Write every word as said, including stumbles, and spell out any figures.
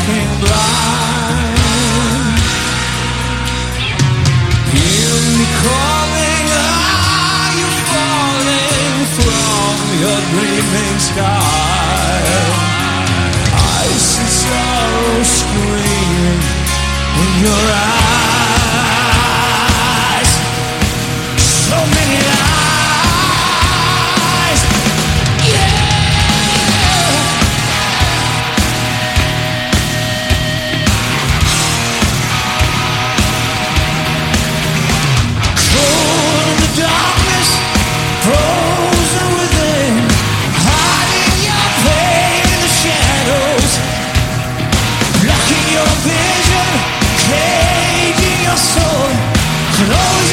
walking blind. Hear me calling, are you falling from your dreaming sky? I see sorrow screaming in your eyes. So many lies, yeah. Cold in the darkness, frozen within, hiding your pain in the shadows, blocking your vision, caging your soul. Close